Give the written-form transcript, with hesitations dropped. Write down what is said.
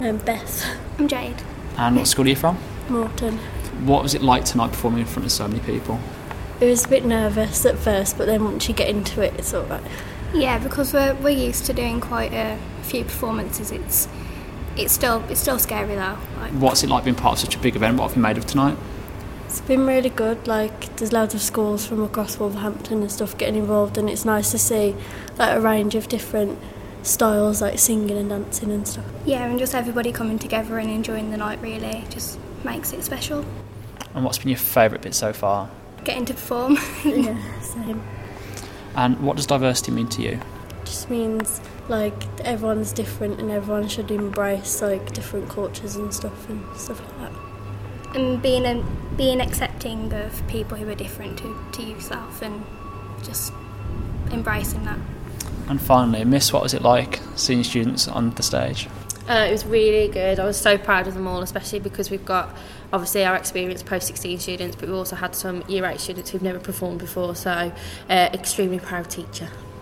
Beth. I'm Jade. And what school are you from? Morton. What was it like tonight performing in front of so many people? It was a bit nervous at first, but then once you get into it, it's all right. Yeah, because we're used to doing quite a few performances. It's still scary though. What's it like being part of such a big event? What have you made of tonight? It's been really good. There's loads of schools from across Wolverhampton and stuff getting involved, and it's nice to see a range of different styles, like singing and dancing and stuff. Yeah, and just everybody coming together and enjoying the night really just makes it special. And what's been your favourite bit so far? Getting to perform. Yeah, same. And what does diversity mean to you? Just means everyone's different and everyone should embrace different cultures and stuff like that. And being accepting of people who are different to yourself and just embracing that. And finally, Miss, what was it like seeing students on the stage? It was really good. I was so proud of them all, especially because we've got obviously our experienced post-16 students, but we also had some Year 8 students who've never performed before, so extremely proud teacher.